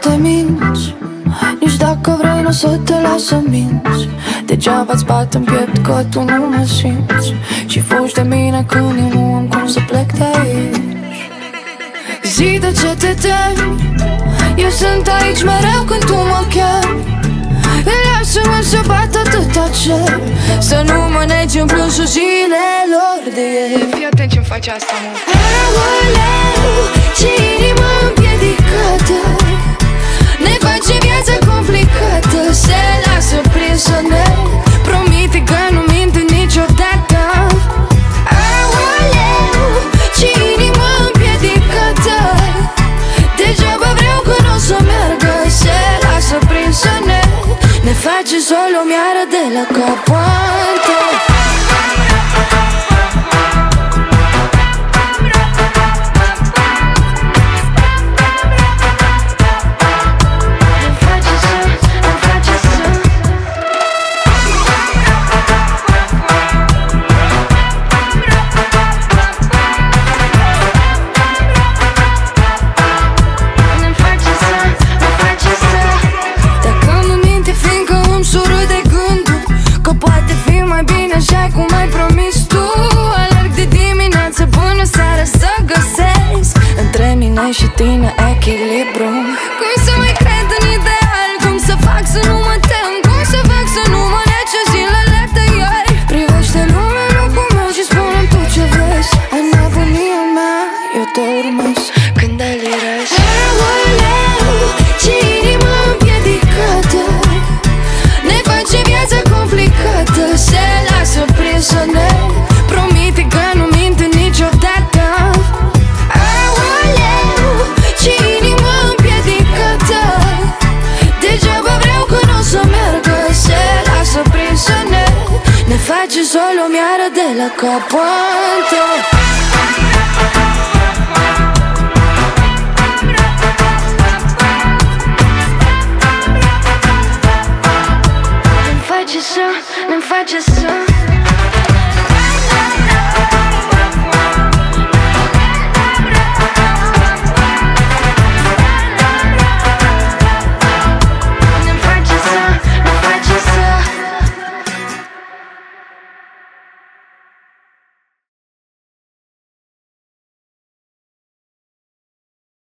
te minți, nici dacă vrei n-o să te las să minți. Degeaba-ți bat în piept că tu nu mă simți și fugi de mine când eu nu am cum să plec de aici. Zi de ce te temi, eu sunt aici mereu când tu mă chemi. Lasă-mă să bat atâta cer, să nu mă negi în plusul zilelor de ieri. Fii atent ce-mi faci asta, mă. Aoleu, ce inimă împiedicată, ne face viața complicată. Se lasă prinsă, ne promite că nu minte niciodată. Aoleu, ce inimă împiedicată, degeaba vreau că n-o să meargă. Se lasă prinsă, ne face solo miară de la capoante. Așa cum ai promis tu, alerg de dimineață până seara să găsesc între mine și tine echilibru. Cum să mai cred în ideal, cum să fac să nu mă tem, cum să fac să nu mă nece zilele de ieri. Privește lumea în locul meu și spune-mi tu ce vezi. În nebunia mea eu te urmez când delirez. Aoleu, ce inimă împiedicată, ne face viața complicată. Se lasă prinsă, ne promite că nu minte niciodată. Aoleu, ce inimă împiedicată, degeaba vreau că n-o să meargă. Se lasă prinsă, ne face solo miară de la capoante.